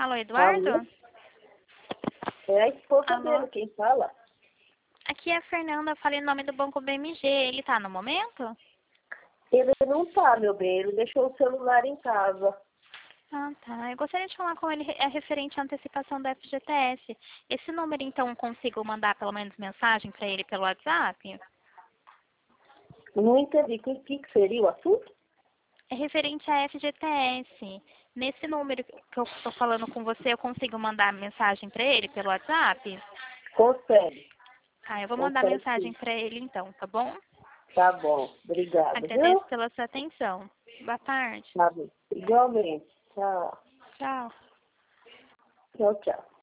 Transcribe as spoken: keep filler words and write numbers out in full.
Alô, Eduardo? Alô? É a esposa Alô? dele quem fala. Aqui é a Fernanda, eu falei em nome do Banco B M G. Ele tá no momento? Ele não tá, meu bem, ele deixou o celular em casa. Ah, tá. Eu gostaria de falar com ele é referente à antecipação do F G T S. Esse número, então, eu consigo mandar pelo menos mensagem para ele pelo WhatsApp? Não entendi. O que, que seria o assunto? É referente à F G T S. Nesse número que eu estou falando com você, eu consigo mandar mensagem para ele pelo WhatsApp? Consegue. Ah, eu vou mandar Consegue mensagem sim. para ele então, tá bom? Tá bom. Obrigado, Agradeço viu? pela sua atenção. Boa tarde. Tá bom. Igualmente. Tchau. Tchau. Tchau, tchau.